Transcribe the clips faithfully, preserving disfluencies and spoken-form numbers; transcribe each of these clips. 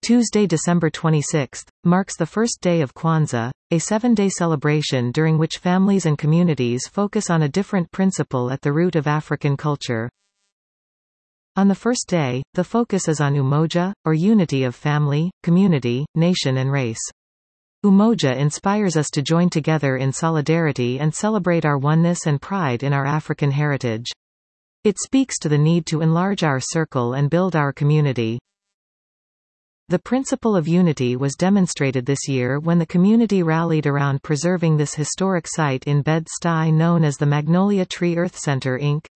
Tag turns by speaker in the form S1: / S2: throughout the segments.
S1: Tuesday, December twenty-sixth, marks the first day of Kwanzaa, a seven-day celebration during which families and communities focus on a different principle at the root of African culture. On the first day, the focus is on umoja, or unity of family, community, nation and race. Umoja inspires us to join together in solidarity and celebrate our oneness and pride in our African heritage. It speaks to the need to enlarge our circle and build our community. The principle of unity was demonstrated this year when the community rallied around preserving this historic site in Bed-Stuy known as the Magnolia Tree Earth Center Incorporated.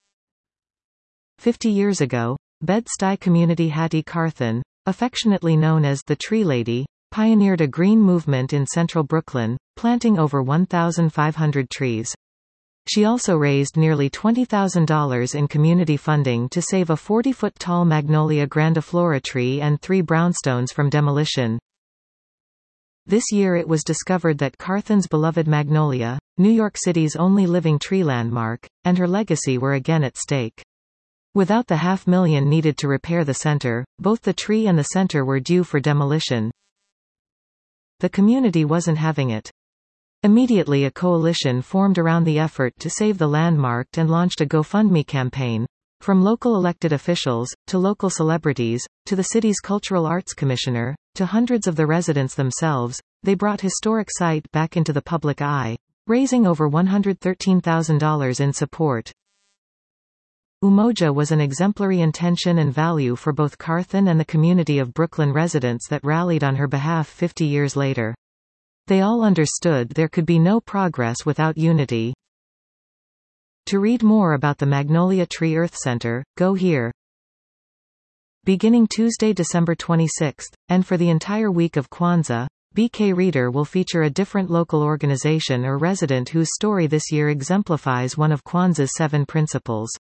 S1: Fifty years ago, Bed-Stuy community Hattie Carthen, affectionately known as the Tree Lady, pioneered a green movement in central Brooklyn, planting over one thousand five hundred trees. She also raised nearly twenty thousand dollars in community funding to save a forty-foot-tall Magnolia grandiflora tree and three brownstones from demolition. This year it was discovered that Carthen's beloved Magnolia, New York City's only living tree landmark, and her legacy were again at stake. Without the half million needed to repair the center, both the tree and the center were due for demolition. The community wasn't having it. Immediately a coalition formed around the effort to save the landmark and launched a GoFundMe campaign. From local elected officials, to local celebrities, to the city's cultural arts commissioner, to hundreds of the residents themselves, they brought historic site back into the public eye, raising over one hundred thirteen thousand dollars in support. Umoja was an exemplary intention and value for both Carthen and the community of Brooklyn residents that rallied on her behalf fifty years later. They all understood there could be no progress without unity. To read more about the Magnolia Tree Earth Center, go here. Beginning Tuesday, December twenty-sixth, and for the entire week of Kwanzaa, B K Reader will feature a different local organization or resident whose story this year exemplifies one of Kwanzaa's seven principles.